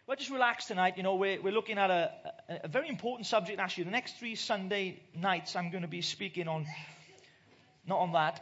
Well, just relax tonight. You know, we're looking at a very important subject, actually. The next 3 Sunday nights, I'm going to be speaking on, not on that.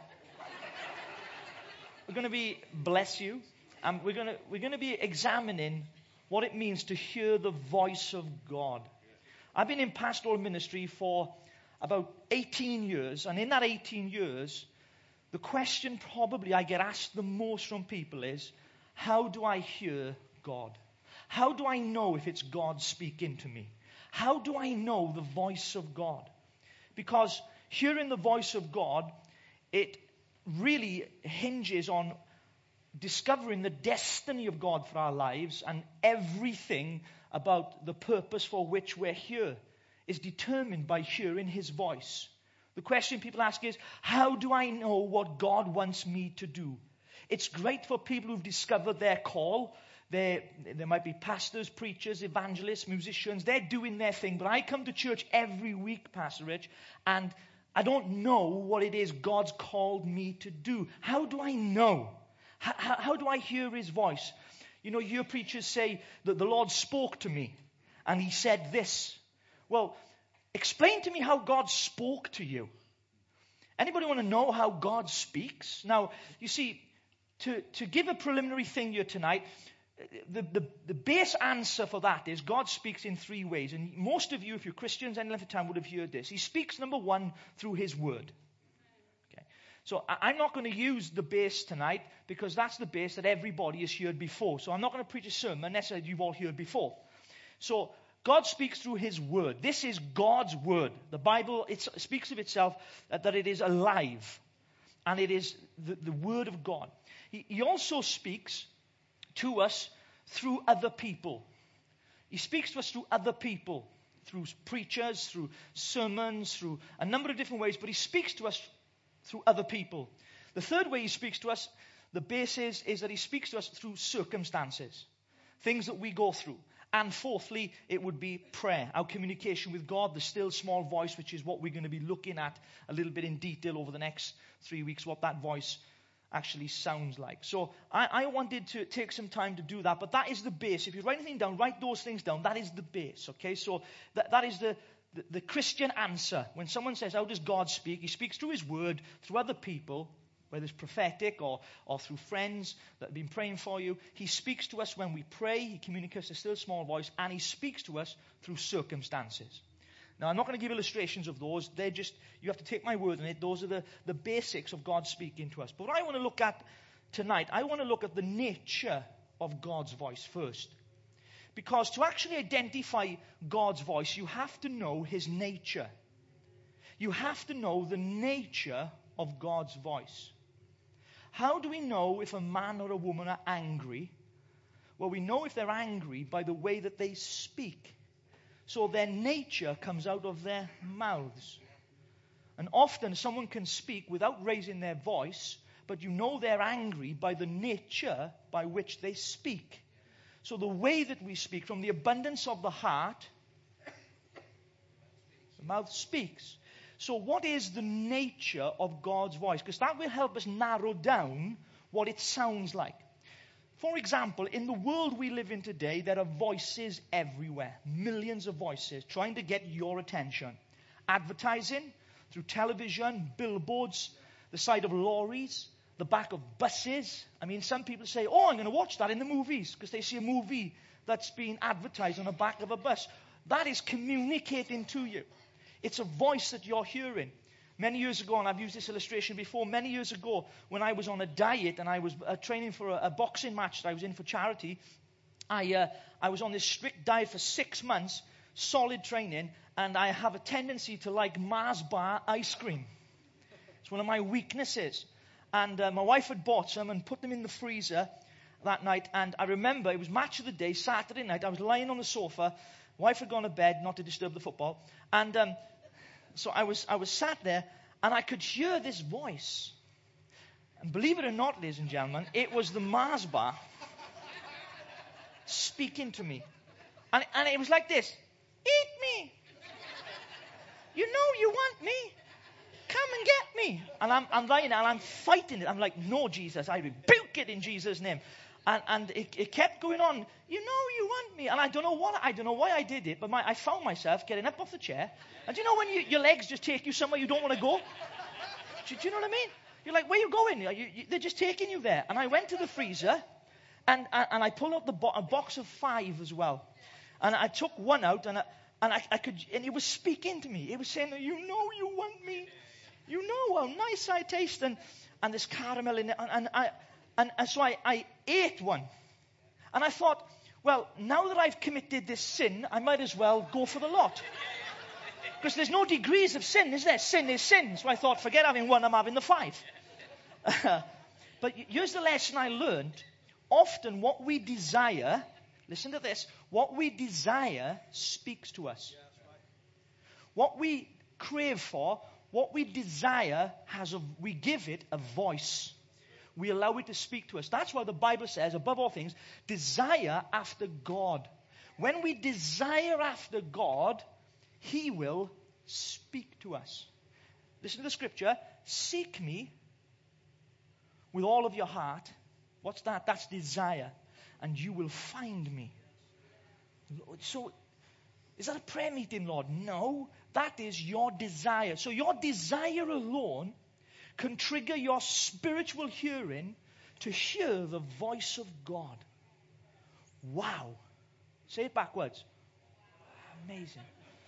We're going to be, bless you, we're going to be examining what it means to hear the voice of God. I've been in pastoral ministry for about 18 years, and in that 18 years, the question probably I get asked the most from people is, how do I hear God? How do I know if it's God speaking to me? How do I know the voice of God? Because hearing the voice of God, it really hinges on discovering the destiny of God for our lives, and everything about the purpose for which we're here is determined by hearing His voice. The question people ask is, how do I know what God wants me to do? It's great for people who've discovered their call. There might be pastors, preachers, evangelists, musicians. They're doing their thing. But I come to church every week, Pastor Rich, and I don't know what it is God's called me to do. How do I know? How do I hear His voice? You know, your preachers say that the Lord spoke to me and He said this. Well, explain to me how God spoke to you. Anybody want to know how God speaks? Now, you see, to give a preliminary thing here tonight, the base answer for that is God speaks in 3 ways. And most of you, if you're Christians any length of time, would have heard this. He speaks, number 1, through His Word. Okay. So I'm not going to use the base tonight because that's the base that everybody has heard before. So I'm not going to preach a sermon necessarily you've all heard before. So God speaks through His Word. This is God's Word. The Bible, it speaks of itself that it is alive. And it is the Word of God. He also speaks to us through other people. He speaks to us through other people, through preachers, through sermons, through a number of different ways, but He speaks to us through other people. The third way He speaks to us, the basis is that He speaks to us through circumstances, things that we go through. And fourthly, it would be prayer, our communication with God, the still small voice, which is what we're going to be looking at a little bit in detail over the next 3 weeks, what that voice actually sounds like. So I wanted to take some time to do that, but that is the base. If you write anything down, write those things down. That is the base, okay? So that is the Christian answer. When someone says, how does God speak? He speaks through His Word, through other people, whether it's prophetic or through friends that have been praying for you. He speaks to us when we pray. He communicates a still small voice, and He speaks to us through circumstances. Now, I'm not going to give illustrations of those. They're just, you have to take my word on it. Those are the basics of God speaking to us. But what I want to look at tonight, I want to look at the nature of God's voice first. Because to actually identify God's voice, you have to know His nature. You have to know the nature of God's voice. How do we know if a man or a woman are angry? Well, we know if they're angry by the way that they speak. So their nature comes out of their mouths. And often someone can speak without raising their voice, but you know they're angry by the nature by which they speak. So the way that we speak, from the abundance of the heart, the mouth speaks. So what is the nature of God's voice? Because that will help us narrow down what it sounds like. For example, in the world we live in today, there are voices everywhere. Millions of voices trying to get your attention. Advertising, through television, billboards, the side of lorries, the back of buses. I mean, some people say, I'm going to watch that in the movies, because they see a movie that's being advertised on the back of a bus. That is communicating to you. It's a voice that you're hearing. Many years ago, and I've used this illustration before, many years ago when I was on a diet and I was training for a boxing match that I was in for charity, I was on this strict diet for 6 months, solid training, and I have a tendency to like Mars bar ice cream. It's one of my weaknesses. And my wife had bought some and put them in the freezer that night, and I remember it was match of the day, Saturday night. I was lying on the sofa. Wife had gone to bed, not to disturb the football, and so I was sat there, and I could hear this voice. And believe it or not, ladies and gentlemen, it was the Mars bar speaking to me. And it was like this. Eat me. You know you want me. Come and get me. And I'm lying there, and I'm fighting it. I'm like, no, Jesus, I rebuke it in Jesus' name. And it kept going on. You know you want me. me, and I don't know why I did it, but I found myself getting up off the chair. And do you know when your legs just take you somewhere you don't want to go? Do you know what I mean? You're like, where are you going? They're just taking you there. And I went to the freezer, and I pulled out a box of 5 as well. And I took one out, and it was speaking to me. It was saying, you know you want me. You know how nice I taste. And there's caramel in it. And so I ate one. And I thought, well, now that I've committed this sin, I might as well go for the lot. Because there's no degrees of sin, is there? Sin is sin. So I thought, forget having one, I'm having the 5. But here's the lesson I learned. Often what we desire, listen to this, what we desire speaks to us. What we crave for, what we desire, we give it a voice. We allow it to speak to us. That's why the Bible says, above all things, desire after God. When we desire after God, He will speak to us. Listen to the scripture. Seek me with all of your heart. What's that? That's desire. And you will find me. So, is that a prayer meeting, Lord? No. That is your desire. So your desire alone can trigger your spiritual hearing to hear the voice of God. Wow. Say it backwards. Amazing.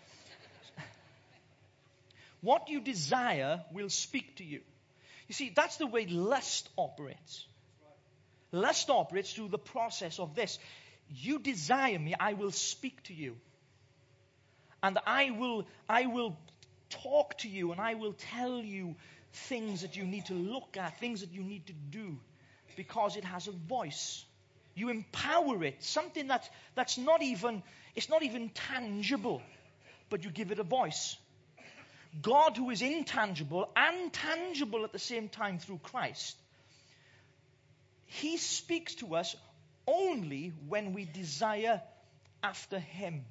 What you desire will speak to you. You see, that's the way lust operates. Lust operates through the process of this. You desire me, I will speak to you. And I will talk to you, and I will tell you things that you need to look at, things that you need to do, because it has a voice. You empower it, something that's not even tangible, but you give it a voice. God, who is intangible and tangible at the same time through Christ, He speaks to us only when we desire after Him.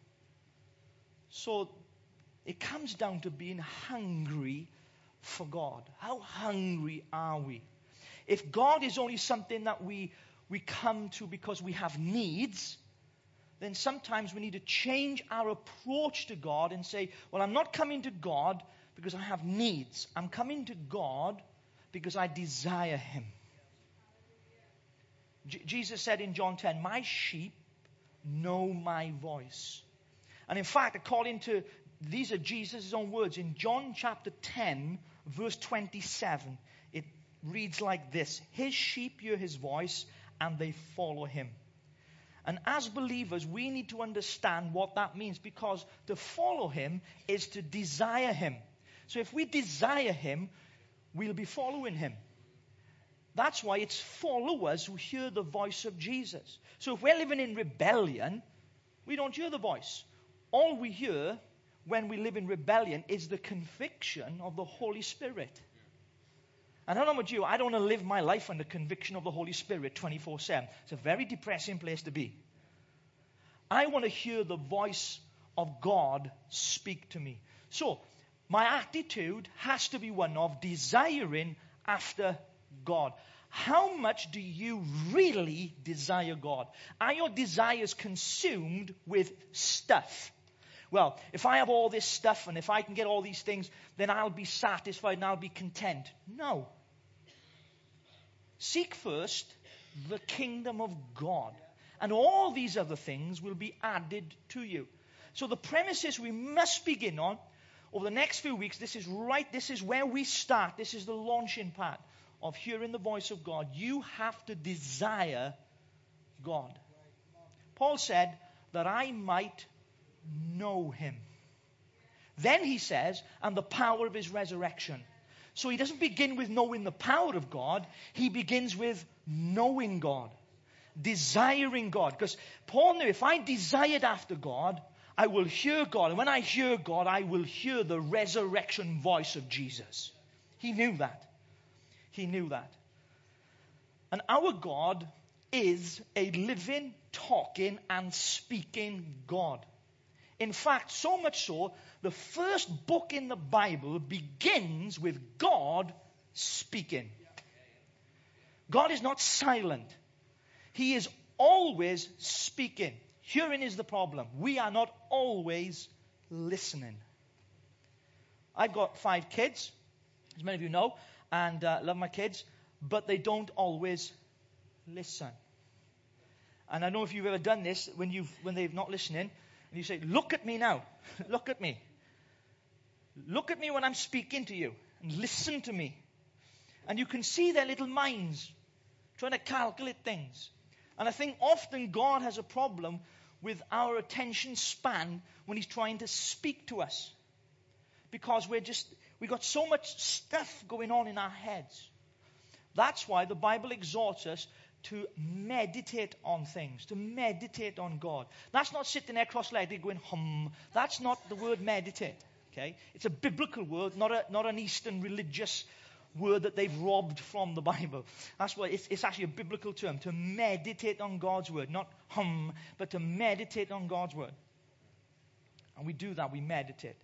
So it comes down to being hungry for God. How hungry are we? If God is only something that we come to because we have needs, then sometimes we need to change our approach to God and say, well, I'm not coming to God because I have needs. I'm coming to God because I desire Him. Jesus said in John 10, my sheep know my voice. And in fact, according to, these are Jesus' own words, in John chapter 10, verse 27, it reads like this: His sheep hear His voice and they follow Him. And as believers, we need to understand what that means, because to follow Him is to desire Him. So if we desire Him, we'll be following Him. That's why it's followers who hear the voice of Jesus. So if we're living in rebellion, we don't hear the voice. All we hear when we live in rebellion is the conviction of the Holy Spirit. And I don't know about you, I don't want to live my life under conviction of the Holy Spirit 24/7. It's a very depressing place to be. I want to hear the voice of God speak to me. So, my attitude has to be one of desiring after God. How much do you really desire God? Are your desires consumed with stuff? Well, if I have all this stuff and if I can get all these things, then I'll be satisfied and I'll be content. No. Seek first the kingdom of God, and all these other things will be added to you. So the premises we must begin on over the next few weeks, this is where we start. This is the launching part of hearing the voice of God. You have to desire God. Paul said that I might know Him. Then he says, and the power of His resurrection. So he doesn't begin with knowing the power of God. He begins with knowing God, desiring God. Because Paul knew, if I desired after God, I will hear God. And when I hear God, I will hear the resurrection voice of Jesus. He knew that. He knew that. And our God is a living, talking, and speaking God. In fact, so much so, the first book in the Bible begins with God speaking. God is not silent. He is always speaking. Hearing is the problem. We are not always listening. I've got 5 kids, as many of you know, and love my kids, but they don't always listen. And I know if you've ever done this, when they're not listening, and you say, look at me now, look at me. Look at me when I'm speaking to you, and listen to me. And you can see their little minds trying to calculate things. And I think often God has a problem with our attention span when he's trying to speak to us. Because we got so much stuff going on in our heads. That's why the Bible exhorts us to meditate on things, to meditate on God. That's not sitting there cross-legged going hum. That's not the word meditate. Okay? It's a biblical word, not an Eastern religious word that they've robbed from the Bible. That's why it's actually a biblical term, to meditate on God's word. Not hum, but to meditate on God's word. And we do that, we meditate.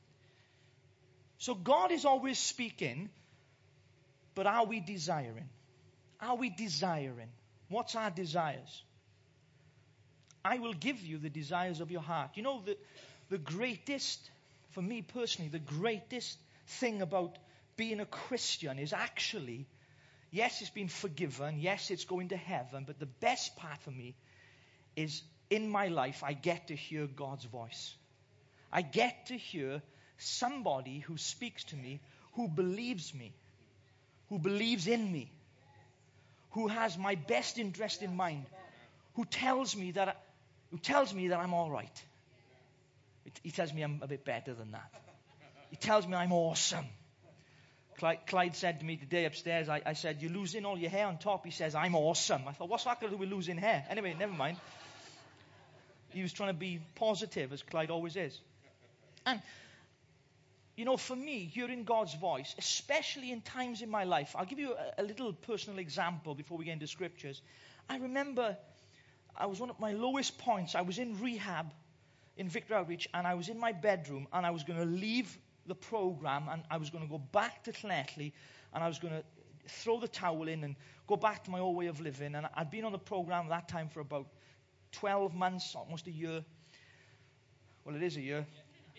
So God is always speaking, but are we desiring? Are we desiring? What's our desires? I will give you the desires of your heart. You know, the greatest, for me personally, the greatest thing about being a Christian is actually, yes, it's been forgiven, yes, it's going to heaven, but the best part for me is in my life, I get to hear God's voice. I get to hear somebody who speaks to me, who believes me, who believes in me, who has my best interest in mind, who tells me that I'm all right. He tells me I'm a bit better than that. He tells me I'm awesome. Clyde said to me today upstairs, I said, you're losing all your hair on top. He says, I'm awesome. I thought, what's that got to do with losing hair? Anyway, never mind. He was trying to be positive, as Clyde always is. And, you know, for me, hearing God's voice, especially in times in my life, I'll give you a little personal example before we get into scriptures. I remember I was one of my lowest points. I was in rehab in Victor Outreach, and I was in my bedroom, and I was going to leave the program, and I was going to go back to Llanelli, and I was going to throw the towel in and go back to my old way of living. And I'd been on the program at that time for about 12 months, almost a year. Well, it is a year.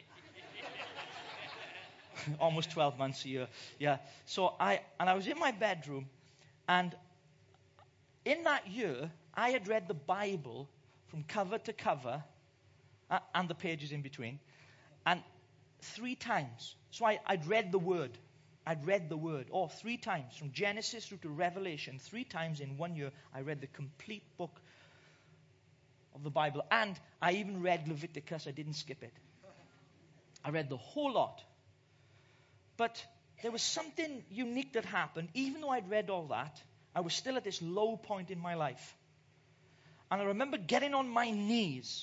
Almost 12 months a year. Yeah. So I was in my bedroom, and in that year, I had read the Bible from cover to cover, and the pages in between, and 3 times. So I'd read the Word. I'd read the Word. 3 times. From Genesis through to Revelation. 3 times in 1 year, I read the complete book of the Bible. And I even read Leviticus. I didn't skip it. I read the whole lot. But there was something unique that happened. Even though I'd read all that, I was still at this low point in my life. And I remember getting on my knees.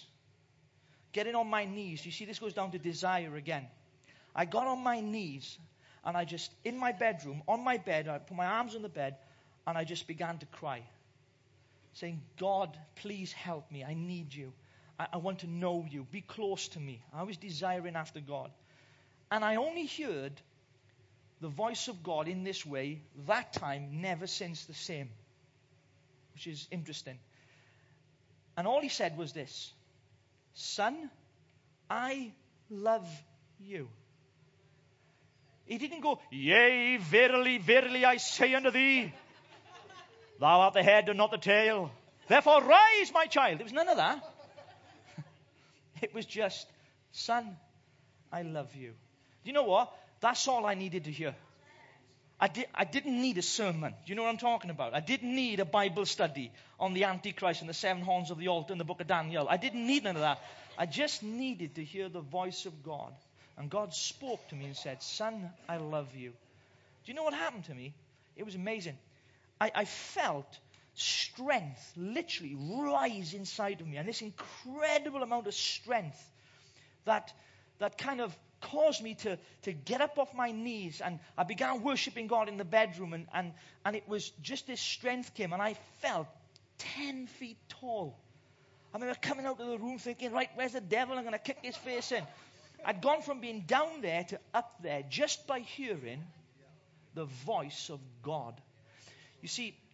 You see, this goes down to desire again. I got on my knees, and I just, in my bedroom, on my bed, I put my arms on the bed, and I just began to cry. Saying, God, please help me. I need you. I want to know you. Be close to me. I was desiring after God. And I only heard the voice of God in this way that time, never since the same. Which is interesting. And all he said was this: son, I love you. He didn't go, yea, verily, verily, I say unto thee, thou art the head and not the tail. Therefore rise, my child. There was none of that. It was just, son, I love you. Do you know what? That's all I needed to hear. I didn't need a sermon. Do you know what I'm talking about? I didn't need a Bible study on the Antichrist and the 7 horns of the altar and the book of Daniel. I didn't need none of that. I just needed to hear the voice of God. And God spoke to me and said, son, I love you. Do you know what happened to me? It was amazing. I felt strength literally rise inside of me. And this incredible amount of strength that kind of caused me to get up off my knees, and I began worshiping God in the bedroom, and it was just this strength came, and I felt 10 feet tall. I remember coming out of the room thinking, right, where's the devil? I'm going to kick his face in. I'd gone from being down there to up there just by hearing the voice of God. You see,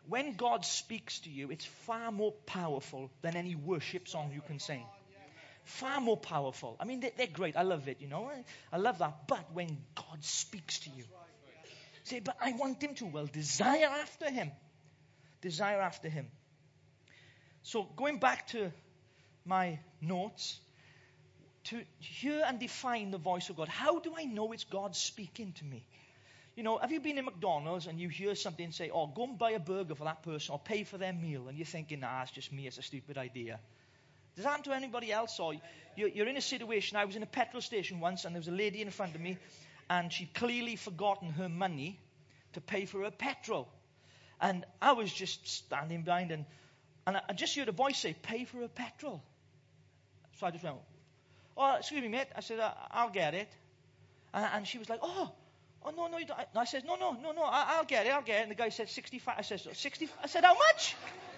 when God speaks to you, it's far more powerful than any worship song you can sing. Far more powerful. I mean, they're great. I love it, you know. I love that. But when God speaks to you, say, but I want him to. Well, desire after him. Desire after him. So going back to my notes, to hear and define the voice of God. How do I know it's God speaking to me? You know, have you been in McDonald's and you hear something say, oh, go and buy a burger for that person or pay for their meal, and you're thinking, nah, it's just me, it's a stupid idea. Does that happen to anybody else? Or you're in a situation, I was in a petrol station once and there was a lady in front of me and she'd clearly forgotten her money to pay for her petrol. And I was just standing behind and I just heard a voice say, pay for her petrol. So I just went, oh, excuse me, mate. I said, I'll get it. And she was like, oh, no, you don't. And I said, no, I'll get it. And the guy said, 65. I said, 60. I said, how much?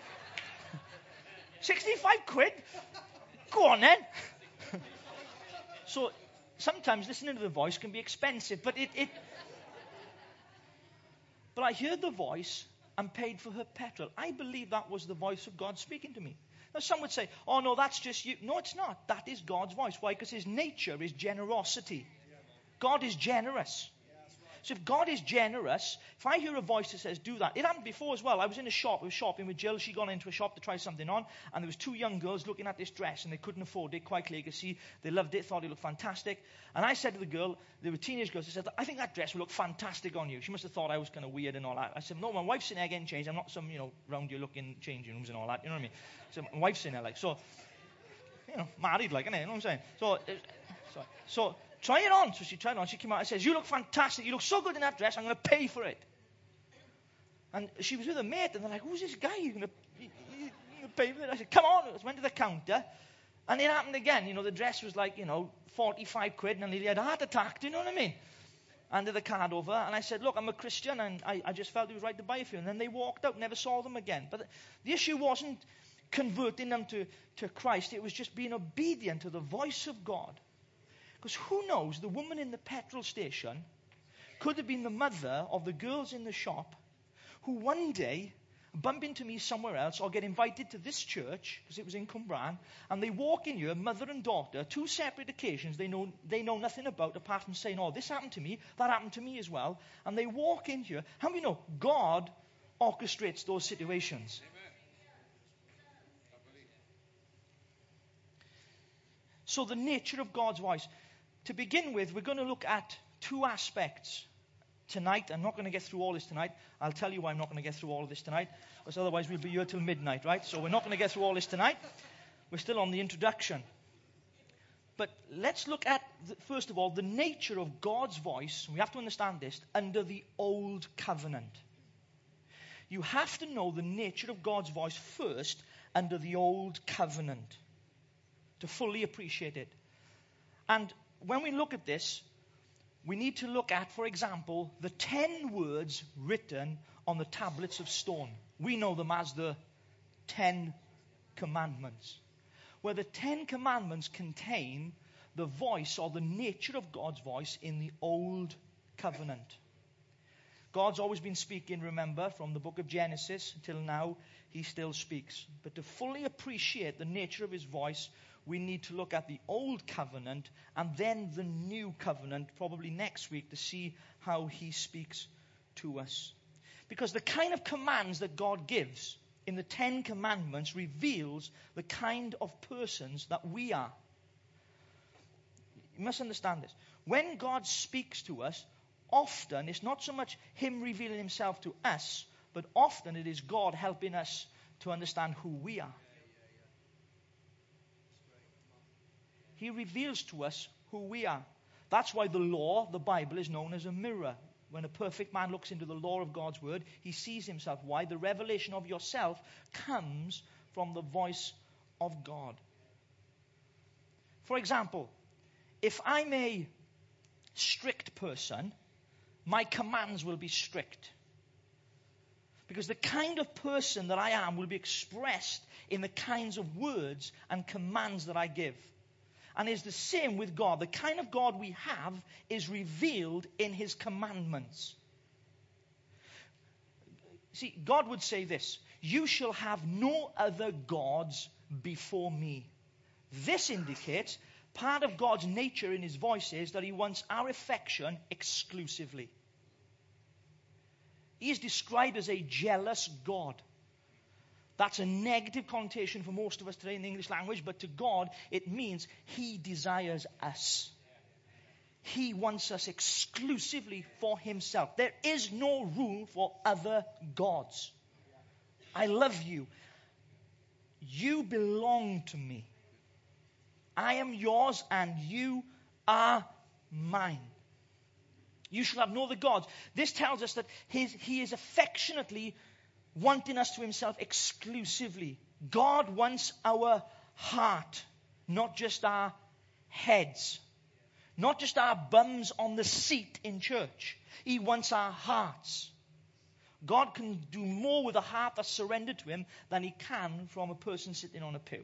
65 quid? Go on then. So sometimes listening to the voice can be expensive, but but I heard the voice and paid for her petrol. I believe that was the voice of God speaking to me. Now some would say, oh no, that's just you. No, it's not. That is God's voice. Why? Because his nature is generosity. God is generous. So if God is generous, if I hear a voice that says, do that. It happened before as well. I was in a shop. I was shopping with Jill. She'd gone into a shop to try something on. And there was two young girls looking at this dress. And they couldn't afford it. Quite clearly, you could see they loved it, thought it looked fantastic. And I said to the girl, they were teenage girls, I said, I think that dress will look fantastic on you. She must have thought I was kind of weird and all that. I said, no, my wife's in there getting changed. I'm not some, round you looking changing rooms and all that. You know what I mean? So my wife's in there, like. So, married, like, innit? You know what I'm saying? So try it on. So she tried it on. She came out and says, you look fantastic. You look so good in that dress. I'm going to pay for it. And she was with a mate. And they're like, who's this guy? You're going to pay for it? I said, come on. I went to the counter. And it happened again. The dress was like, 45 quid. And I nearly had a heart attack. Do you know what I mean? Handed the card over. And I said, look, I'm a Christian. And I just felt it was right to buy a few. And then they walked out. Never saw them again. But the issue wasn't converting them to Christ. It was just being obedient to the voice of God. Because who knows, the woman in the petrol station could have been the mother of the girls in the shop who one day bump into me somewhere else or get invited to this church, because it was in Cwmbran, and they walk in here, mother and daughter, two separate occasions they know nothing about apart from saying, oh, this happened to me, that happened to me as well. And they walk in here. How many know God orchestrates those situations? So the nature of God's voice. To begin with, we're going to look at two aspects tonight. I'm not going to get through all this tonight. I'll tell you why I'm not going to get through all of this tonight, because otherwise we'll be here till midnight, right? So we're not going to get through all this tonight. We're still on the introduction. But let's look at, first of all, the nature of God's voice. We have to understand this under the Old Covenant. You have to know the nature of God's voice first under the Old Covenant to fully appreciate it. And when we look at this, we need to look at, for example, the 10 words written on the tablets of stone. We know them as the 10 Commandments. Where the 10 Commandments contain the voice or the nature of God's voice in the Old Covenant. God's always been speaking, remember, from the book of Genesis until now, he still speaks. But to fully appreciate the nature of his voice, we need to look at the Old Covenant and then the New Covenant, probably next week, to see how he speaks to us. Because the kind of commands that God gives in the 10 Commandments reveals the kind of persons that we are. You must understand this. When God speaks to us, often it's not so much him revealing himself to us, but often it is God helping us to understand who we are. He reveals to us who we are. That's why the law, the Bible, is known as a mirror. When a perfect man looks into the law of God's word, he sees himself. Why? The revelation of yourself comes from the voice of God. For example, if I'm a strict person, my commands will be strict. Because the kind of person that I am will be expressed in the kinds of words and commands that I give. And it's the same with God. The kind of God we have is revealed in his commandments. See, God would say this, you shall have no other gods before me. This indicates part of God's nature in his voice is that he wants our affection exclusively. He is described as a jealous God. That's a negative connotation for most of us today in the English language, but to God it means he desires us. He wants us exclusively for himself. There is no room for other gods. I love you. You belong to me. I am yours and you are mine. You shall have no other gods. This tells us that he is affectionately wanting us to himself exclusively. God wants our heart, not just our heads. Not just our bums on the seat in church. He wants our hearts. God can do more with a heart that's surrendered to him than he can from a person sitting on a pew.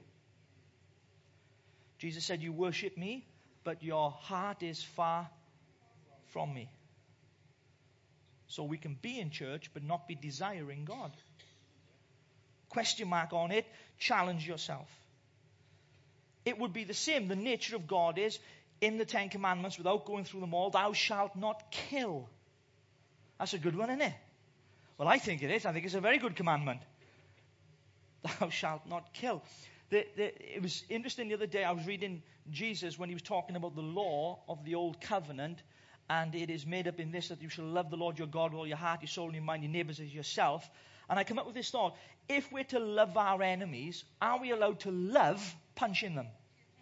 Jesus said, you worship me, but your heart is far from me. So we can be in church, but not be desiring God. Question mark on it. Challenge yourself. It would be the same. The nature of God is, in the Ten Commandments, without going through them all, thou shalt not kill. That's a good one, isn't it? Well, I think it is. I think it's a very good commandment. Thou shalt not kill. It was interesting the other day, I was reading Jesus when he was talking about the law of the old covenant, and it is made up in this, that you shall love the Lord your God with all your heart, your soul, and your mind, your neighbors as yourself. And I come up with this thought, if we're to love our enemies, are we allowed to love punching them?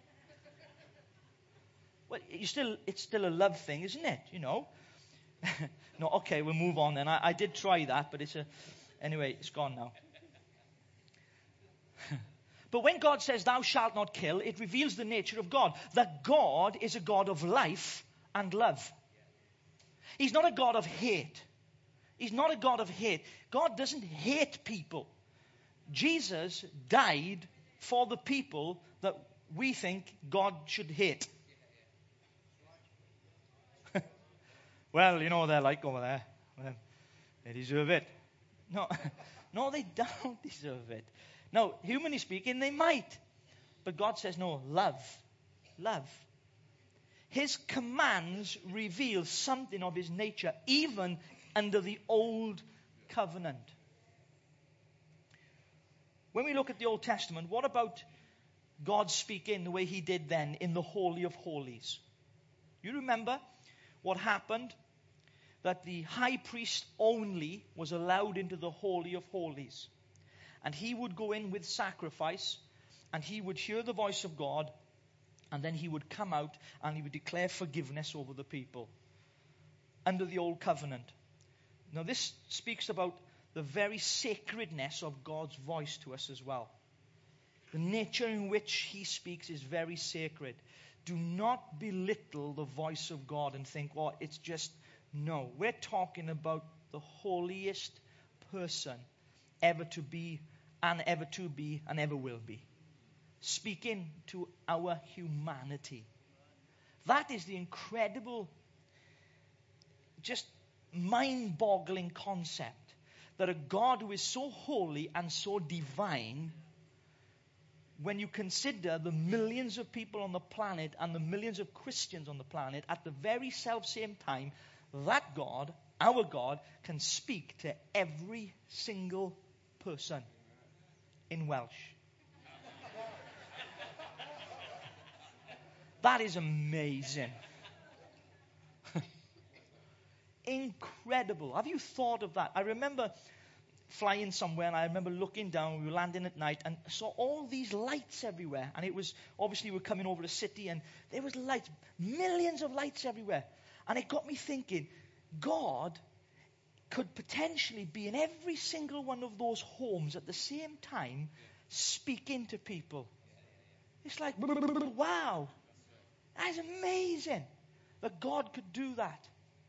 Well, it's still a love thing, isn't it? You know. No, okay, we'll move on then. I did try that, but anyway, it's gone now. But when God says, thou shalt not kill, it reveals the nature of God. That God is a God of life and love. He's not a God of hate. He's not a God of hate. God doesn't hate people. Jesus died for the people that we think God should hate. Well, you know what they're like over there. Well, they deserve it. No, they don't deserve it. No, humanly speaking, they might. But God says, no, love. Love. His commands reveal something of his nature, even under the old covenant. When we look at the Old Testament, what about God speaking the way he did then in the Holy of Holies? You remember what happened? That the high priest only was allowed into the Holy of Holies. And he would go in with sacrifice, and he would hear the voice of God, and then he would come out and he would declare forgiveness over the people under the old covenant. Now this speaks about the very sacredness of God's voice to us as well. The nature in which he speaks is very sacred. Do not belittle the voice of God and think, well, it's just... No, we're talking about the holiest person ever to be and ever to be and ever will be. Speaking to our humanity. That is the incredible, just mind-boggling concept. That a God who is so holy and so divine, when you consider the millions of people on the planet and the millions of Christians on the planet, at the very self-same time, that God, our God, can speak to every single person in Welsh. That is amazing. Incredible. Have you thought of that? I remember flying somewhere and I remember looking down, we were landing at night and saw all these lights everywhere. And it was, obviously we're coming over a city and there was lights, millions of lights everywhere. And it got me thinking, God could potentially be in every single one of those homes at the same time, speaking to people. It's like, wow, that's amazing that God could do that.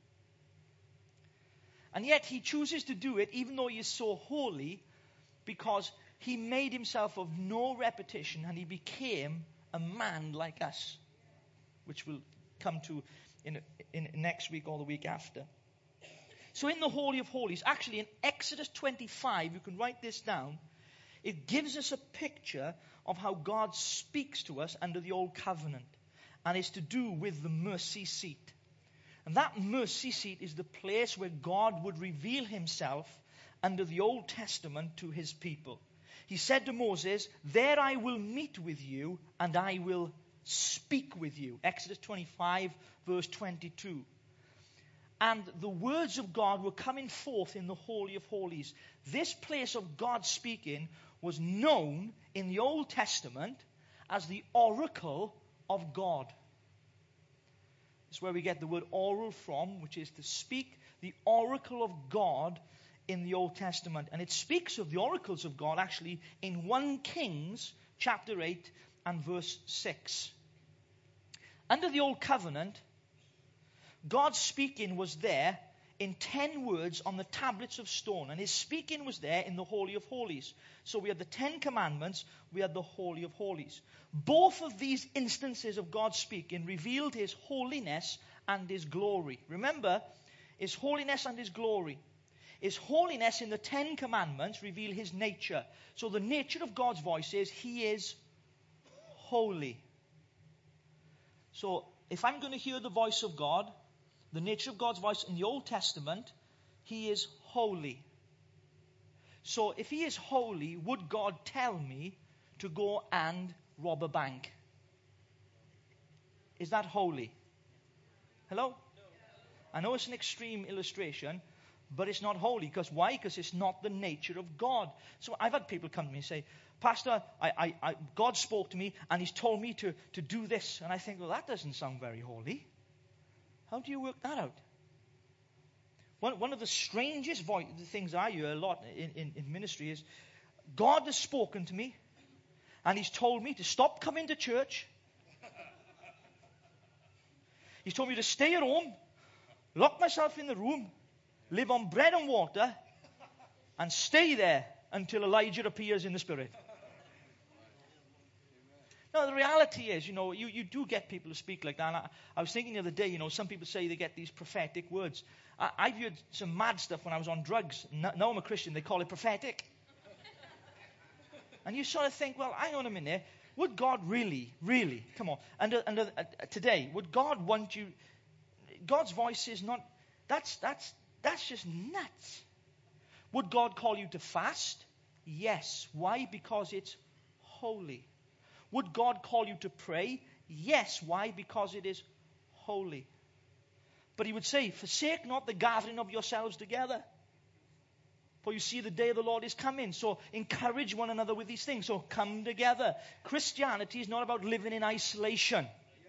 And yet he chooses to do it, even though he is so holy, because he made himself of no repetition and he became a man like us, which we'll come to in next week or the week after. So in the Holy of Holies, actually in Exodus 25, you can write this down, it gives us a picture of how God speaks to us under the Old Covenant. And it's to do with the mercy seat. And that mercy seat is the place where God would reveal himself under the Old Testament to his people. He said to Moses, "There I will meet with you and I will speak with you." Exodus 25 verse 22. And the words of God were coming forth in the Holy of Holies. This place of God speaking was known in the Old Testament as the oracle of God. It's where we get the word oral from, which is to speak, the oracle of God in the Old Testament. And it speaks of the oracles of God actually in 1 Kings chapter 8 and verse 6. Under the Old Covenant, God's speaking was there in 10 words on the tablets of stone. And his speaking was there in the Holy of Holies. So we had the 10 commandments, we had the Holy of Holies. Both of these instances of God speaking revealed his holiness and his glory. Remember, his holiness and his glory. His holiness in the 10 commandments reveal his nature. So the nature of God's voice is he is holy. So if I'm going to hear the voice of God, the nature of God's voice in the Old Testament, he is holy. So if he is holy, would God tell me to go and rob a bank? Is that holy? Hello? I know it's an extreme illustration, but it's not holy. Because why? Because it's not the nature of God. So I've had people come to me and say, "Pastor, God spoke to me and he's told me to do this." And I think, well, that doesn't sound very holy. How do you work that out? One of the strangest things I hear a lot in ministry is, God has spoken to me and he's told me to stop coming to church. He's told me to stay at home, lock myself in the room, live on bread and water, and stay there until Elijah appears in the spirit. No, the reality is, you do get people who speak like that. And I was thinking the other day, some people say they get these prophetic words. I've heard some mad stuff when I was on drugs. Now I'm a Christian, they call it prophetic. And you sort of think, well, hang on a minute. Would God really, come on, today, would God want you? God's voice is not, that's just nuts. Would God call you to fast? Yes. Why? Because it's holy. Would God call you to pray? Yes. Why? Because it is holy. But he would say, "Forsake not the gathering of yourselves together. For you see the day of the Lord is coming." So encourage one another with these things. So come together. Christianity is not about living in isolation.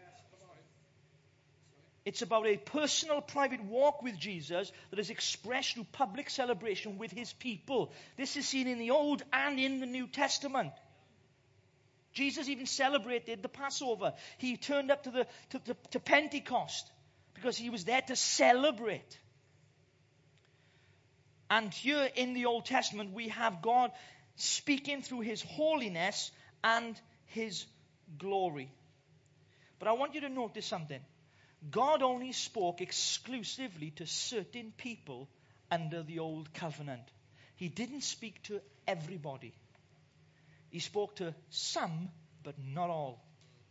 It's about a personal, private walk with Jesus that is expressed through public celebration with his people. This is seen in the Old and in the New Testament. Jesus even celebrated the Passover. He turned up to Pentecost because he was there to celebrate. And here in the Old Testament, we have God speaking through his holiness and his glory. But I want you to notice something. God only spoke exclusively to certain people under the Old Covenant. He didn't speak to everybody. He spoke to some, but not all.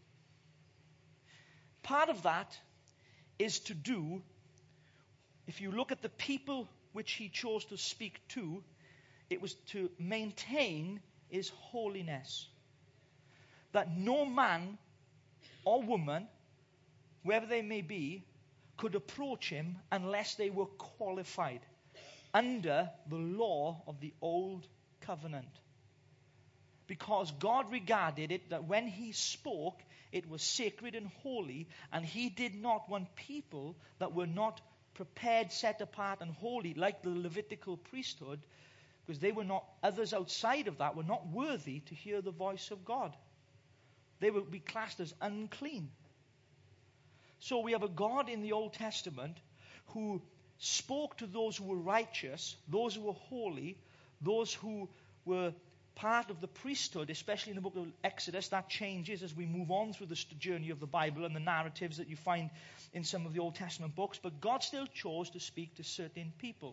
Part of that is to do, if you look at the people which he chose to speak to, it was to maintain his holiness. That no man or woman, wherever they may be, could approach him unless they were qualified under the law of the Old Covenant. Because God regarded it that when he spoke, it was sacred and holy, and he did not want people that were not prepared, set apart, and holy, like the Levitical priesthood, because they were not, others outside of that were not worthy to hear the voice of God. They would be classed as unclean. So we have a God in the Old Testament who spoke to those who were righteous, those who were holy, those who were part of the priesthood, especially in the book of Exodus. That changes as we move on through the journey of the Bible and the narratives that you find in some of the Old Testament books. But God still chose to speak to certain people.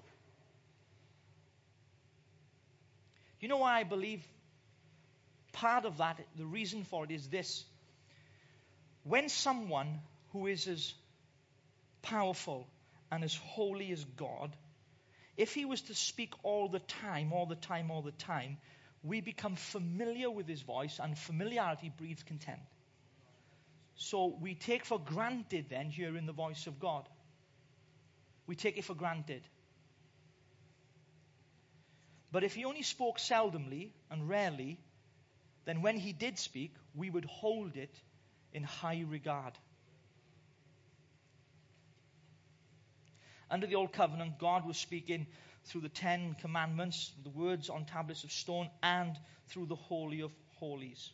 You know why I believe part of that, the reason for it is this. When someone who is as powerful and as holy as God, if he was to speak all the time, we become familiar with his voice, and familiarity breeds contempt. So we take for granted then hearing the voice of God. We take it for granted. But if he only spoke seldomly and rarely, then when he did speak, we would hold it in high regard. Under the Old Covenant, God was speaking through the 10 Commandments, the words on tablets of stone, and through the Holy of Holies.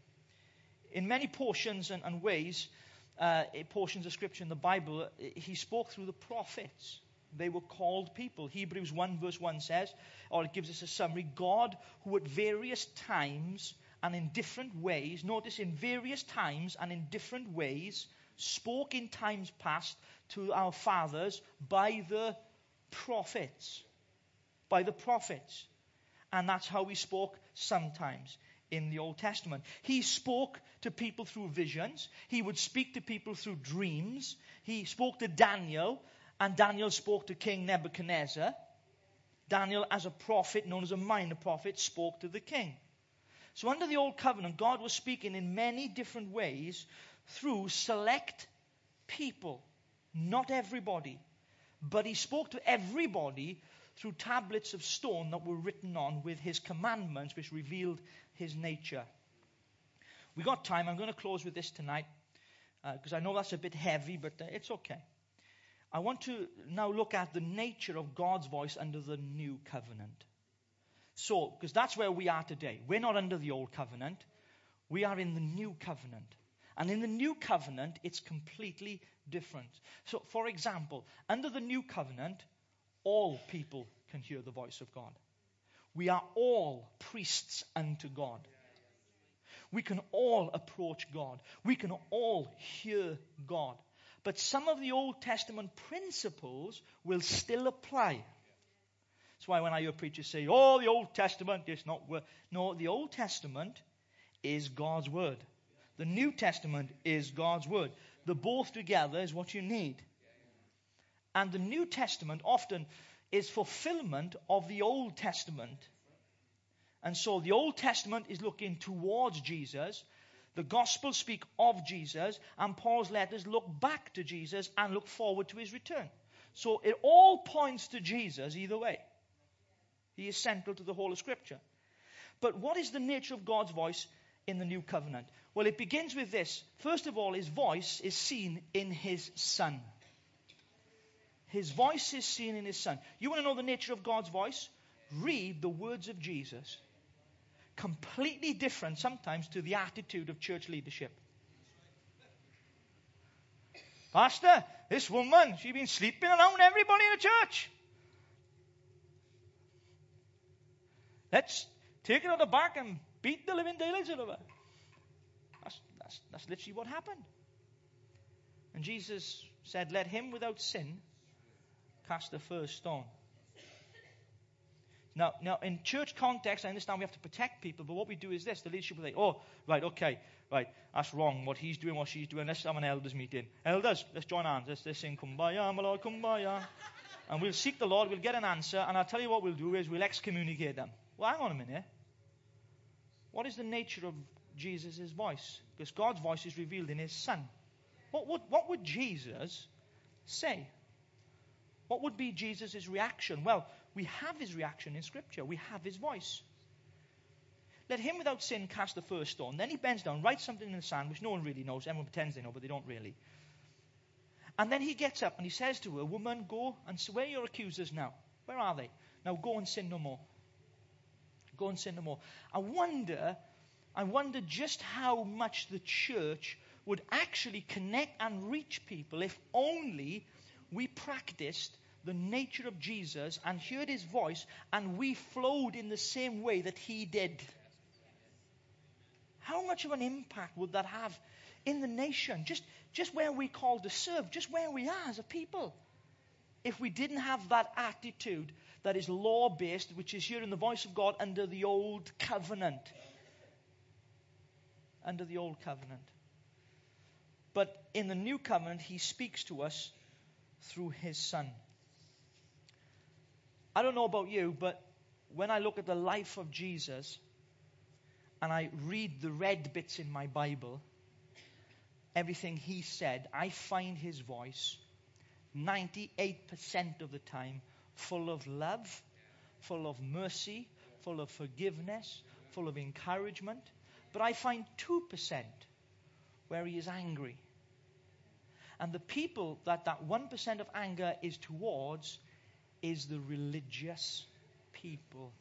In many portions and ways, portions of Scripture in the Bible, he spoke through the prophets. They were called people. Hebrews 1 verse 1 says, or it gives us a summary, God who at various times and in different ways, notice in various times and in different ways, spoke in times past to our fathers by the prophets. By the prophets. And that's how he spoke sometimes in the Old Testament. He spoke to people through visions. He would speak to people through dreams. He spoke to Daniel, and Daniel spoke to King Nebuchadnezzar. Daniel, as a prophet, known as a minor prophet, spoke to the king. So under the Old Covenant, God was speaking in many different ways through select people. Not everybody. But he spoke to everybody through tablets of stone that were written on with his commandments, which revealed his nature. We got time. I'm going to close with this tonight, because I know that's a bit heavy, but it's okay. I want to now look at the nature of God's voice under the new covenant. So, because that's where we are today. We're not under the old covenant. We are in the new covenant. And in the new covenant, it's completely different. So, for example, under the new covenant, all people can hear the voice of God. We are all priests unto God. We can all approach God. We can all hear God. But some of the Old Testament principles will still apply. That's why when I hear preachers say, oh, the Old Testament is not word. No, the Old Testament is God's word. The New Testament is God's word. The both together is what you need. And the New Testament often is fulfillment of the Old Testament. And so the Old Testament is looking towards Jesus. The Gospels speak of Jesus, and Paul's letters look back to Jesus and look forward to his return. So it all points to Jesus either way. He is central to the whole of Scripture. But what is the nature of God's voice in the new covenant? Well, it begins with this. First of all, his voice is seen in his Son. His voice is seen in his Son. You want to know the nature of God's voice? Read the words of Jesus. Completely different sometimes to the attitude of church leadership. Pastor, this woman, she's been sleeping around everybody in the church. Let's take her to the back and beat the living daylights out of her. That's literally what happened. And Jesus said, let him without sin cast the first stone. Now, in church context, I understand we have to protect people, but what we do is this. The leadership will say, oh, right, okay, right, that's wrong, what he's doing, what she's doing. Let's have an elders meeting. Elders, let's join hands. Let's sing, Kumbaya, my Lord, Kumbaya. And we'll seek the Lord, we'll get an answer, and I'll tell you what we'll do is we'll excommunicate them. Well, hang on a minute. What is the nature of Jesus' voice? Because God's voice is revealed in his Son. What would Jesus say? What would be Jesus' reaction? Well, we have his reaction in Scripture. We have his voice. Let him without sin cast the first stone. Then he bends down, writes something in the sand, which no one really knows. Everyone pretends they know, but they don't really. And then he gets up and he says to her, woman, go and where are your accusers now? Where are they? Now go and sin no more. Go and sin no more. I wonder just how much the church would actually connect and reach people if only we practiced the nature of Jesus and heard his voice, and we flowed in the same way that he did. How much of an impact would that have in the nation? Just where we're called to serve, just where we are as a people. If we didn't have that attitude that is law-based, which is hearing the voice of God under the old covenant. Under the old covenant. But in the new covenant, he speaks to us through his Son. I don't know about you, but when I look at the life of Jesus and I read the red bits in my Bible, everything he said, I find his voice 98% of the time full of love, full of mercy, full of forgiveness, full of encouragement. But I find 2% where he is angry. And the people that 1% of anger is towards is the religious people.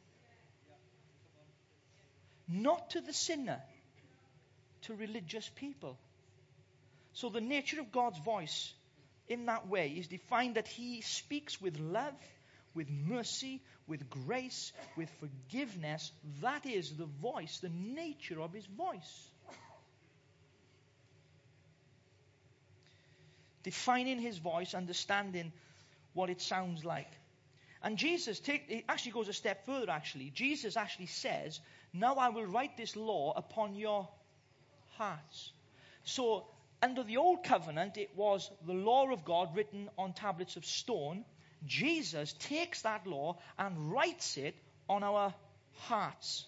Not to the sinner, to religious people. So the nature of God's voice in that way is defined that he speaks with love, with mercy, with grace, with forgiveness. That is the voice, the nature of his voice. Defining his voice, understanding what it sounds like. And Jesus it actually goes a step further, actually. Jesus actually says, now I will write this law upon your hearts. So, under the old covenant, it was the law of God written on tablets of stone. Jesus takes that law and writes it on our hearts.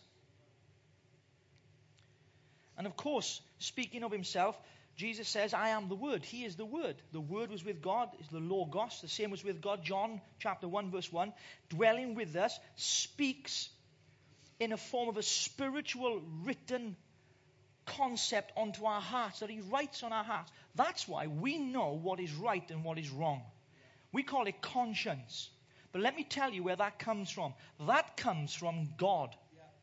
And of course, speaking of himself, Jesus says, I am the Word. He is the Word. The Word was with God, is the Logos. The same was with God. John chapter 1 verse 1. Dwelling with us, speaks in a form of a spiritual written concept onto our hearts, that he writes on our hearts. That's why we know what is right and what is wrong. We call it conscience. But let me tell you where that comes from. That comes from God.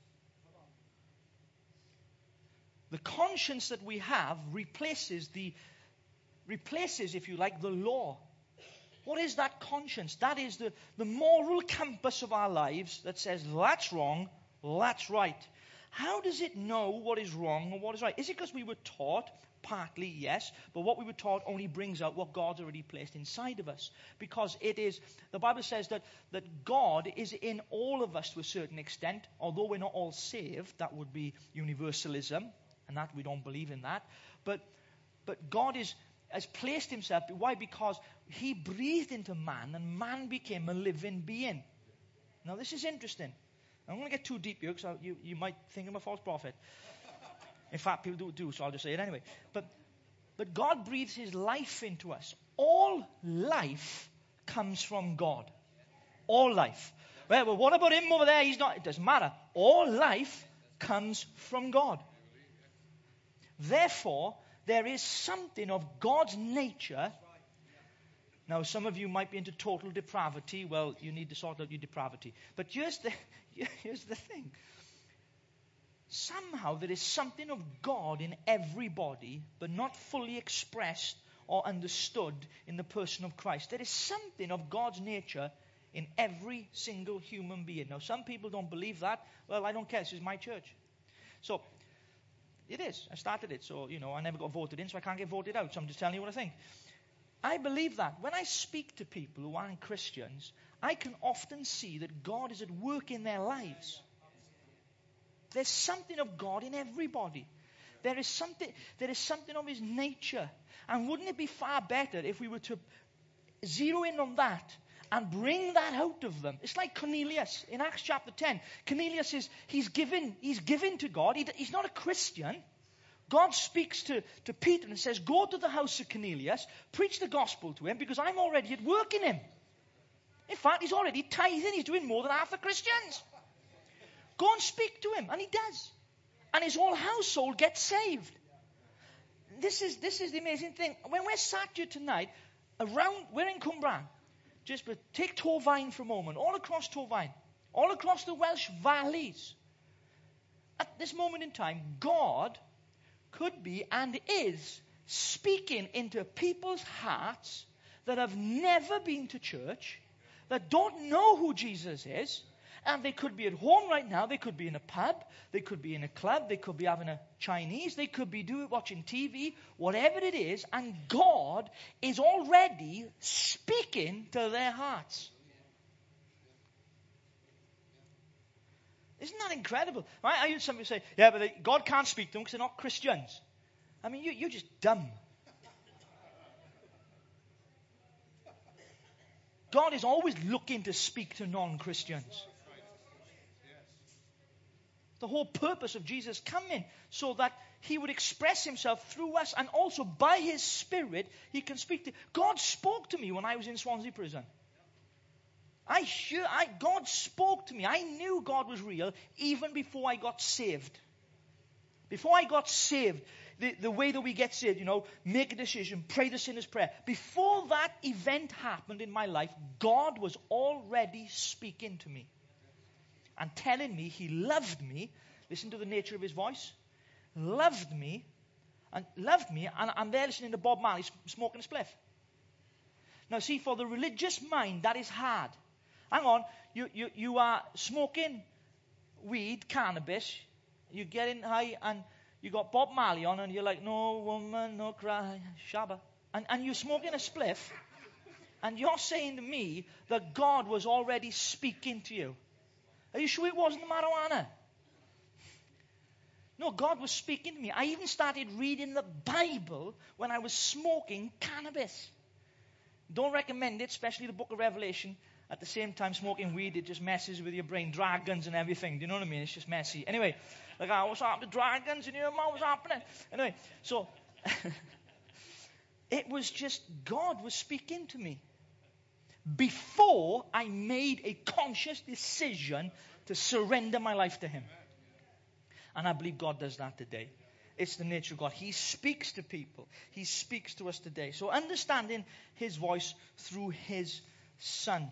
The conscience that we have replaces, if you like, the law. What is that conscience? That is the moral compass of our lives that says that's wrong, that's right. How does it know what is wrong and what is right? Is it because we were taught? Partly, yes. But what we were taught only brings out what God's already placed inside of us. Because it is, the Bible says that God is in all of us to a certain extent. Although we're not all saved, that would be universalism. And that we don't believe in that. But God has placed himself. Why? Because he breathed into man and man became a living being. Now this is interesting. I'm going to get too deep here because you might think I'm a false prophet. In fact, people do, so I'll just say it anyway. But God breathes his life into us. All life comes from God. All life. Well, what about him over there? He's not. It doesn't matter. All life comes from God. Therefore, there is something of God's nature. Now, some of you might be into total depravity. Well, you need to sort out your depravity. But here's the thing. Somehow there is something of God in everybody, but not fully expressed or understood in the person of Christ. There is something of God's nature in every single human being. Now, some people don't believe that. Well, I don't care. This is my church. So, it is. I started it. So, I never got voted in, so I can't get voted out. So I'm just telling you what I think. I believe that. When I speak to people who aren't Christians, I can often see that God is at work in their lives. There's something of God in everybody. There is something of his nature. And wouldn't it be far better if we were to zero in on that and bring that out of them? It's like Cornelius in Acts chapter 10. Cornelius he's given to God. He's not a Christian. God speaks to Peter and says, go to the house of Cornelius, preach the gospel to him because I'm already at work in him. In fact, he's already tithing. He's doing more than half the Christians. Go and speak to him. And he does. And his whole household gets saved. This is the amazing thing. When we're sat here tonight, we're in Cwmbran. Take Torfaen for a moment. All across Torfaen. All across the Welsh valleys. At this moment in time, God could be and is speaking into people's hearts that have never been to church, that don't know who Jesus is. And they could be at home right now. They could be in a pub. They could be in a club. They could be having a Chinese. They could be watching TV. Whatever it is. And God is already speaking to their hearts. Isn't that incredible? Right? I heard somebody say, yeah, but God can't speak to them because they're not Christians. I mean, you're just dumb. God is always looking to speak to non-Christians. The whole purpose of Jesus coming so that he would express himself through us, and also by his Spirit he can speak to. God spoke to me when I was in Swansea prison. God spoke to me. I knew God was real even before I got saved. Before I got saved, the way that we get saved, make a decision, pray the sinner's prayer. Before that event happened in my life, God was already speaking to me and telling me he loved me. Listen to the nature of his voice. Loved me, and I'm there listening to Bob Marley smoking a spliff. Now see, for the religious mind, that is hard. Hang on, you are smoking weed, cannabis, you're getting high, and you got Bob Marley on, and you're like, no woman, no cry, Shabba. And you're smoking a spliff, and you're saying to me that God was already speaking to you. Are you sure it wasn't the marijuana? No, God was speaking to me. I even started reading the Bible when I was smoking cannabis. Don't recommend it, especially the book of Revelation. At the same time, smoking weed, it just messes with your brain. Dragons and everything. Do you know what I mean? It's just messy. Anyway, what's happening to dragons in your mouth? What's happening? Anyway, so it was just God was speaking to me before I made a conscious decision to surrender my life to him. And I believe God does that today. It's the nature of God. He speaks to people. He speaks to us today. So understanding his voice through his Son.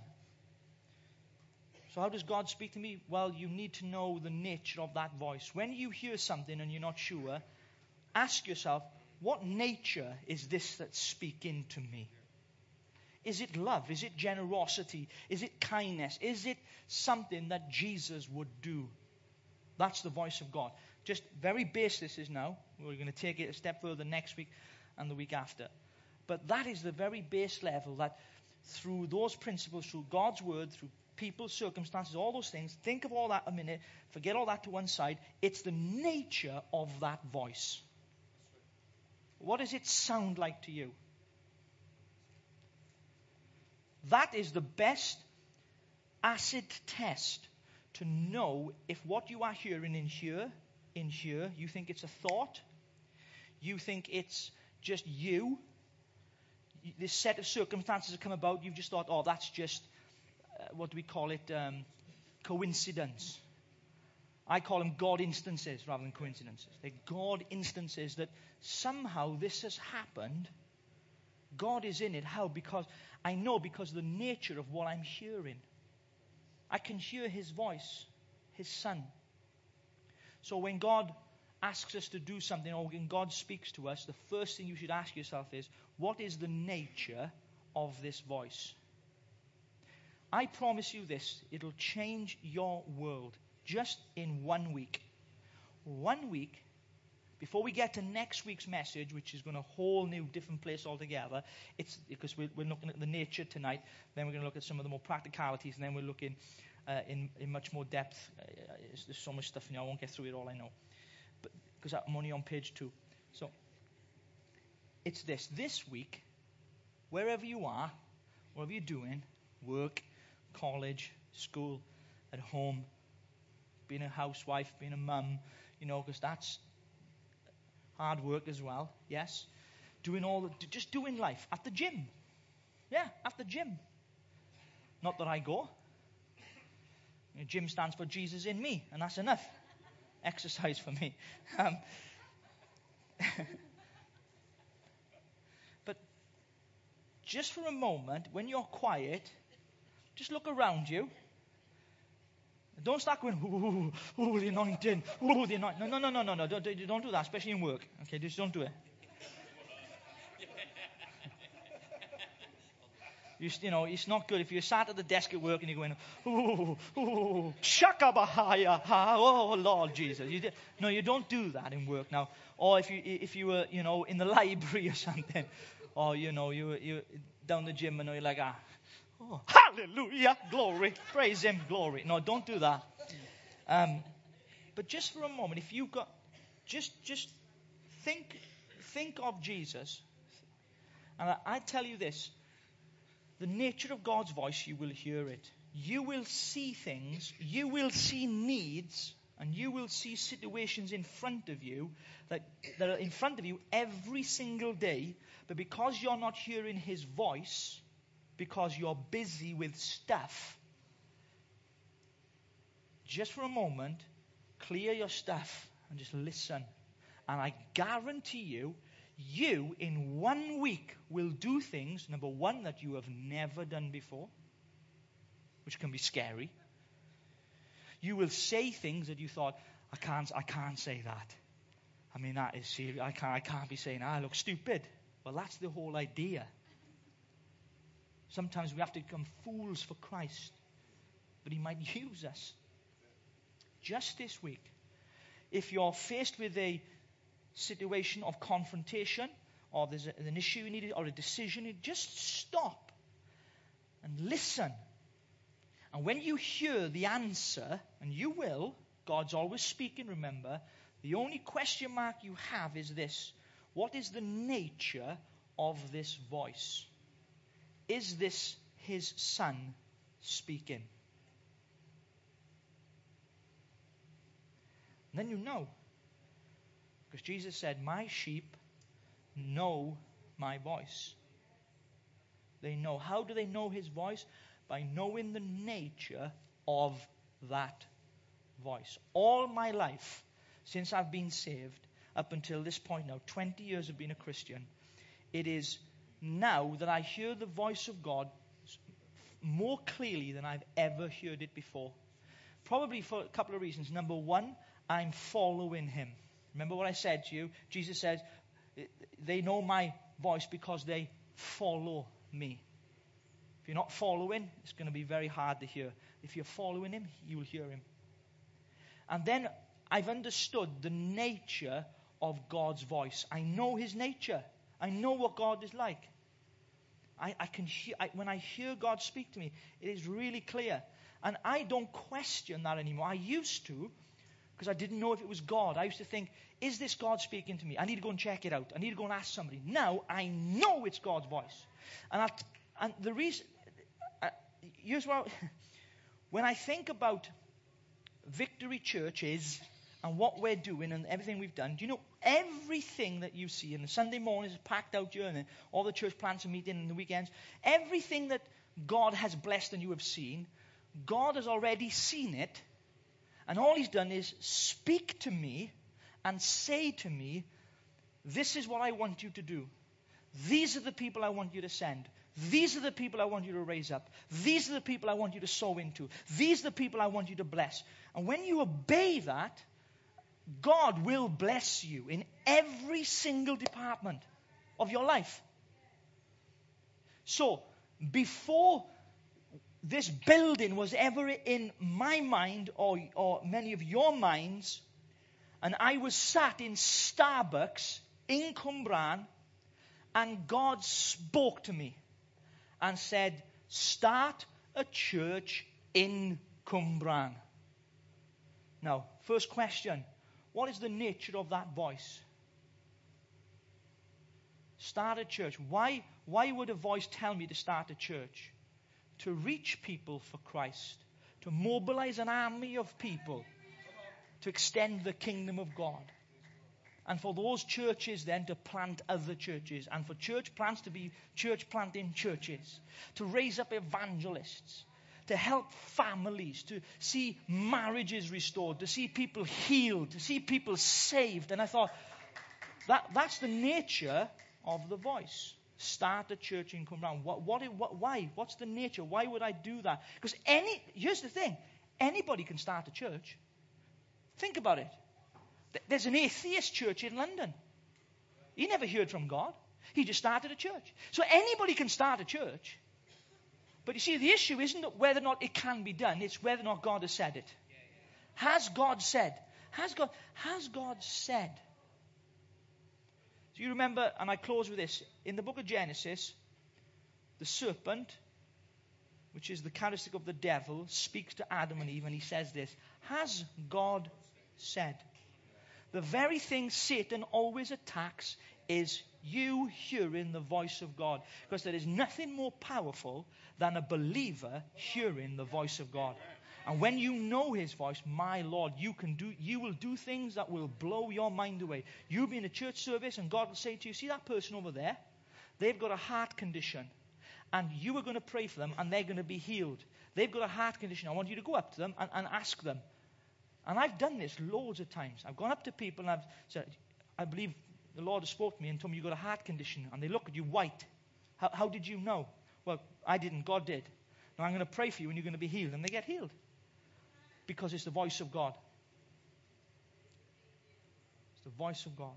So how does God speak to me? Well, you need to know the nature of that voice. When you hear something and you're not sure, ask yourself, what nature is this that's speaking to me? Is it love? Is it generosity? Is it kindness? Is it something that Jesus would do? That's the voice of God. Just very base this is now. We're going to take it a step further next week and the week after. But that is the very base level, that through those principles, through God's word, through people, circumstances, all those things, think of all that a minute, forget all that to one side. It's the nature of that voice. What does it sound like to you? That is the best acid test to know if what you are hearing in here, you think it's a thought, you think it's just you, this set of circumstances have come about, you've just thought, oh, that's just, what do we call it, coincidence. I call them God instances rather than coincidences. They're God instances that somehow this has happened. God is in it. How? Because I know, because of the nature of what I'm hearing. I can hear his voice, his Son. So when God asks us to do something, or when God speaks to us, the first thing you should ask yourself is, what is the nature of this voice? I promise you this, it'll change your world just in 1 week. 1 week, before we get to next week's message, which is going to a whole new, different place altogether. It's because we're looking at the nature tonight. Then we're going to look at some of the more practicalities, and then we're looking in much more depth. There's so much stuff in here. I won't get through it all, I know, but because I'm only on page 2. So it's this. This week, wherever you are, whatever you're doing, work, college, school, at home, being a housewife, being a mum, because that's hard work as well, yes. Just doing life. At the gym. Yeah, at the gym. Not that I go. Gym stands for Jesus in me, and that's enough. Exercise for me. But just for a moment, when you're quiet, just look around you. Don't start going, ooh, the anointing, ooh, the anointing. No. Don't do that, especially in work. Okay, just don't do it. You know, it's not good if you're sat at the desk at work and you're going, ooh, ooh, shakabahaya, oh Lord Jesus. No, you don't do that in work now. Or if you were, you know, in the library or something, or you know, you down the gym and you're like, oh, hallelujah, glory, praise Him, glory. No, don't do that. But just for a moment, if you've got, just think of Jesus, and I tell you this. The nature of God's voice, you will hear it. You will see things, you will see needs, and you will see situations in front of you that are in front of you every single day. But because you're not hearing His voice, because you're busy with stuff, just for a moment, clear your stuff and just listen. And I guarantee you in 1 week will do things, number one, that you have never done before, which can be scary. You will say things that you thought, I can't say that. I mean, that is serious. I can't be saying, I look stupid. Well, that's the whole idea. Sometimes we have to become fools for Christ, but He might use us. Just this week, if you're faced with a situation of confrontation, or there's an issue you need, or a decision, you just stop and listen. And when you hear the answer, and you will, God's always speaking, remember, the only question mark you have is this: what is the nature of this voice? Is this His Son speaking? And then you know. Because Jesus said, my sheep know my voice. They know. How do they know His voice? By knowing the nature of that voice. All my life, since I've been saved, up until this point now, 20 years of being a Christian, it is now that I hear the voice of God more clearly than I've ever heard it before. Probably for a couple of reasons. Number one, I'm following Him. Remember what I said to you? Jesus says, they know my voice because they follow me. If you're not following, it's going to be very hard to hear. If you're following Him, you will hear Him. And then I've understood the nature of God's voice. I know His nature. I know what God is like. I can hear, when I hear God speak to me, it is really clear. And I don't question that anymore. I used to, because I didn't know if it was God. I used to think, is this God speaking to me? I need to go and check it out. I need to go and ask somebody. Now I know it's God's voice. And the reason, here's what, when I think about Victory Churches and what we're doing and everything we've done, do you know everything that you see, and the Sunday mornings is packed out here, and all the church plants are meeting in the weekends, everything that God has blessed and you have seen, God has already seen it. And all He's done is speak to me and say to me, this is what I want you to do. These are the people I want you to send. These are the people I want you to raise up. These are the people I want you to sow into. These are the people I want you to bless. And when you obey that, God will bless you in every single department of your life. So, before this building was ever in my mind or many of your minds, and I was sat in Starbucks in Cwmbran, and God spoke to me and said, start a church in Cwmbran. Now, first question, what is the nature of that voice? Start a church. Why would a voice tell me to start a church? To reach people for Christ, to mobilize an army of people, to extend the kingdom of God. And for those churches then to plant other churches, and for church plants to be church planting churches, to raise up evangelists, to help families, to see marriages restored, to see people healed, to see people saved. And I thought, that's the nature of the voice. Start a church in Cwmbran. Why? What's the nature? Why would I do that? Because here's the thing. Anybody can start a church. Think about it. There's an atheist church in London. He never heard from God. He just started a church. So anybody can start a church. But you see, the issue isn't whether or not it can be done. It's whether or not God has said it. Has God said? Has God said? Do you remember, and I close with this, in the book of Genesis, the serpent, which is the characteristic of the devil, speaks to Adam and Eve, and he says this: has God said? The very thing Satan always attacks is you hearing the voice of God. Because there is nothing more powerful than a believer hearing the voice of God. And when you know his voice, my Lord, you will do things that will blow your mind away. You'll be in a church service and God will say to you, see that person over there? They've got a heart condition. And you are going to pray for them and they're going to be healed. They've got a heart condition. I want you to go up to them and ask them. And I've done this loads of times. I've gone up to people and I've said, I believe the Lord has spoken to me and told me you've got a heart condition. And they look at you white. How did you know? Well, I didn't. God did. Now I'm going to pray for you and you're going to be healed. And they get healed. Because it's the voice of God. It's the voice of God.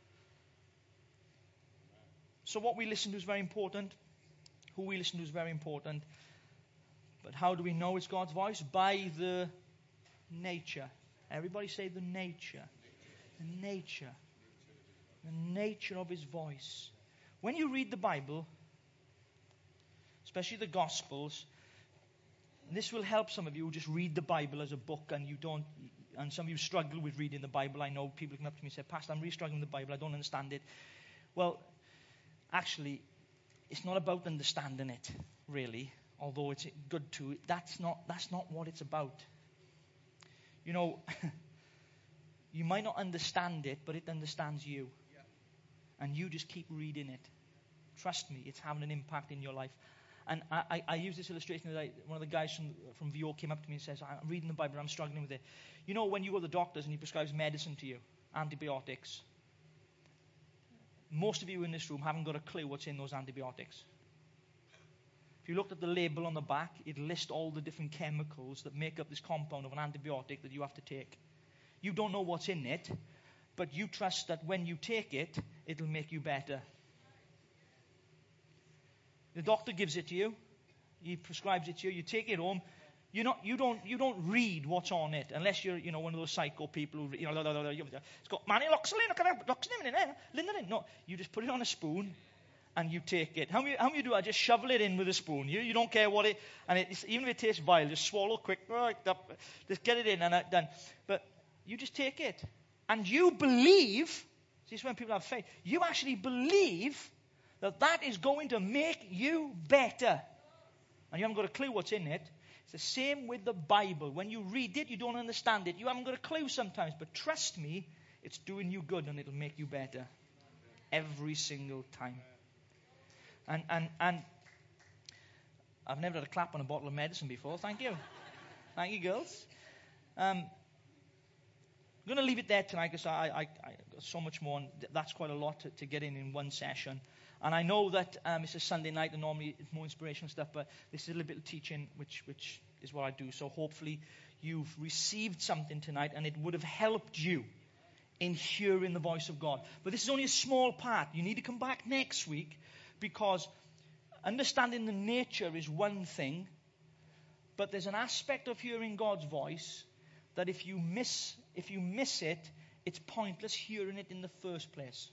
So what we listen to is very important. Who we listen to is very important. But how do we know it's God's voice? By the nature. Everybody say the nature. The nature. The nature of his voice. When you read the Bible, especially the Gospels, this will help some of you who just read the Bible as a book and you don't, and some of you struggle with reading the Bible. I know people come up to me and say, Pastor, I'm really struggling with the Bible. I don't understand it. Well, actually, it's not about understanding it, really, although it's good to. That's not what it's about. You know, you might not understand it, but it understands you. And you just keep reading it. Trust me, it's having an impact in your life. And I use this illustration today. One of the guys from VO came up to me and says, I'm reading the Bible, I'm struggling with it. You know, when you go to the doctors and he prescribes medicine to you, antibiotics, most of you in this room haven't got a clue what's in those antibiotics. If you looked at the label on the back, it lists all the different chemicals that make up this compound of an antibiotic that you have to take. You don't know what's in it, but you trust that when you take it, it'll make you better. The doctor gives it to you. He prescribes it to you. You take it home. You don't read what's on it unless you're one of those psycho people who it's got manaloxolin in there, linolin. No, you just put it on a spoon and you take it. How many do I just shovel it in with a spoon? You don't care what it, and even if it tastes vile, just swallow quick, just get it in and done. But you just take it and you believe. See, it's when people have faith. You actually believe that is going to make you better. And you haven't got a clue what's in it. It's the same with the Bible. When you read it, you don't understand it. You haven't got a clue sometimes. But trust me, it's doing you good and it'll make you better. Every single time. And I've never had a clap on a bottle of medicine before. Thank you. Thank you, girls. I'm going to leave it there tonight because I got so much more. And that's quite a lot to get in one session. And I know that it's a Sunday night and normally it's more inspirational stuff, but this is a little bit of teaching, which is what I do. So hopefully you've received something tonight and it would have helped you in hearing the voice of God. But this is only a small part. You need to come back next week because understanding the nature is one thing, but there's an aspect of hearing God's voice that if you miss it, it's pointless hearing it in the first place.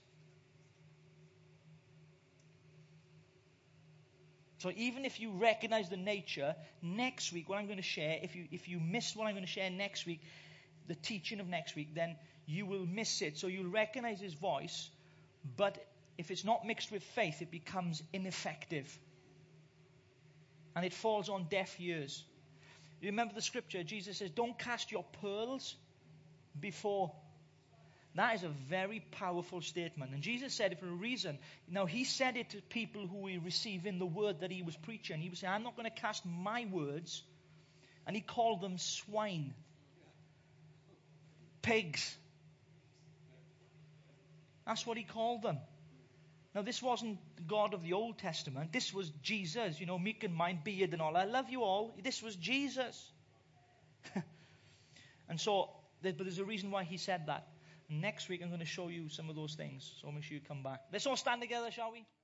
So even if you recognize the nature, next week, what I'm going to share, if you miss what I'm going to share next week, the teaching of next week, then you will miss it. So you'll recognize his voice, but if it's not mixed with faith, it becomes ineffective. And it falls on deaf ears. You remember the scripture, Jesus says, don't cast your pearls before. That is a very powerful statement. And Jesus said it for a reason. Now, he said it to people who were receiving the word that he was preaching. He was saying, I'm not going to cast my words. And he called them swine. Pigs. That's what he called them. Now, this wasn't God of the Old Testament. This was Jesus, meek and mild, beard and all. I love you all. This was Jesus. And so, but there's a reason why he said that. Next week, I'm going to show you some of those things. So make sure you come back. Let's all stand together, shall we?